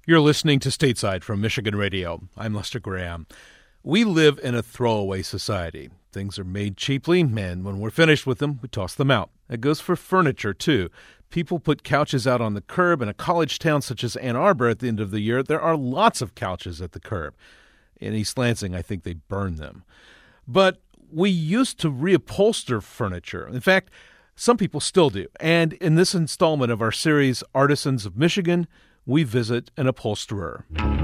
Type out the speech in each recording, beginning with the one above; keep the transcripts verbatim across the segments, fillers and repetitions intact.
You're listening to Stateside from Michigan Radio. I'm Lester Graham. We live in a throwaway society. Things are made cheaply, and when we're finished with them, we toss them out. It goes for furniture, too. People put couches out on the curb. In a college town such as Ann Arbor at the end of the year, there are lots of couches at the curb. In East Lansing, I think they burn them. But we used to reupholster furniture. In fact, some people still do. And in this installment of our series, Artisans of Michigan, we visit an upholsterer.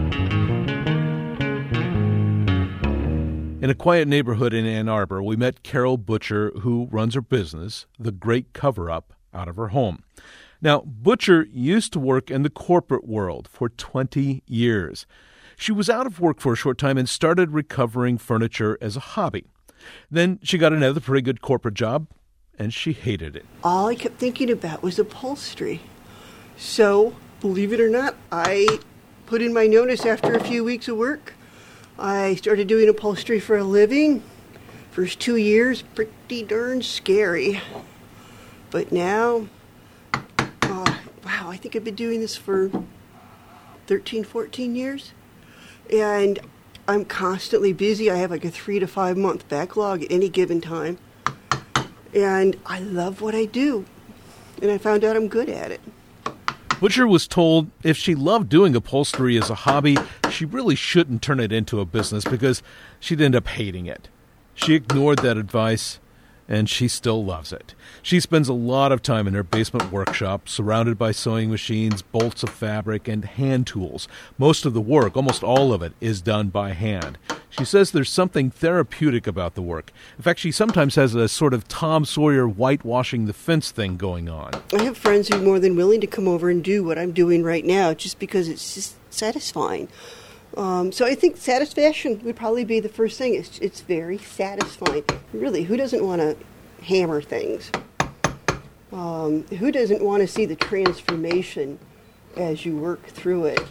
In a quiet neighborhood in Ann Arbor, we met Carol Butcher, who runs her business, The Great Cover-Up, out of her home. Now, Butcher used to work in the corporate world for twenty years. She was out of work for a short time and started recovering furniture as a hobby. Then she got another pretty good corporate job, and she hated it. All I kept thinking about was upholstery. So, believe it or not, I put in my notice after a few weeks of work. I started doing upholstery for a living. First two years, pretty darn scary. But now, uh, wow, I think I've been doing this for thirteen, fourteen years. And I'm constantly busy. I have like a three to five month backlog at any given time. And I love what I do. And I found out I'm good at it. Butcher was told if she loved doing upholstery as a hobby, she really shouldn't turn it into a business because she'd end up hating it. She ignored that advice, and she still loves it. She spends a lot of time in her basement workshop, surrounded by sewing machines, bolts of fabric, and hand tools. Most of the work, almost all of it, is done by hand. She says there's something therapeutic about the work. In fact, she sometimes has a sort of Tom Sawyer whitewashing the fence thing going on. I have friends who are more than willing to come over and do what I'm doing right now just because it's just satisfying. Um, so I think satisfaction would probably be the first thing. It's, it's very satisfying. Really, who doesn't want to hammer things? Um, who doesn't want to see the transformation as you work through it?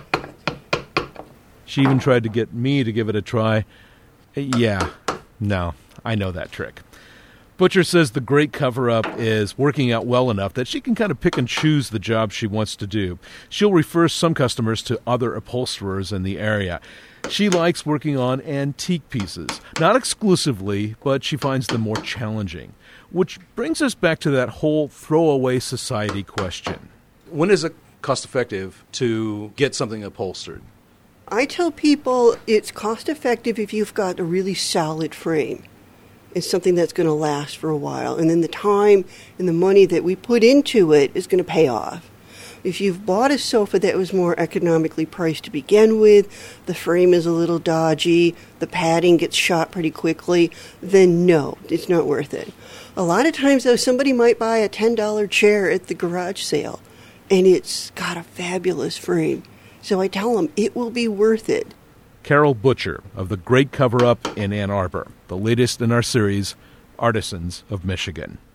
She even tried to get me to give it a try. Yeah, no, I know that trick. Butcher says the Great Cover-Up is working out well enough that she can kind of pick and choose the job she wants to do. She'll refer some customers to other upholsterers in the area. She likes working on antique pieces, not exclusively, but she finds them more challenging. Which brings us back to that whole throwaway society question. When is it cost-effective to get something upholstered? I tell people it's cost-effective if you've got a really solid frame. It's something that's going to last for a while. And then the time and the money that we put into it is going to pay off. If you've bought a sofa that was more economically priced to begin with, the frame is a little dodgy, the padding gets shot pretty quickly, then no, it's not worth it. A lot of times, though, somebody might buy a ten dollar chair at the garage sale, and it's got a fabulous frame. So I tell them it will be worth it. Carol Butcher of The Great Cover-Up in Ann Arbor, the latest in our series, Artisans of Michigan.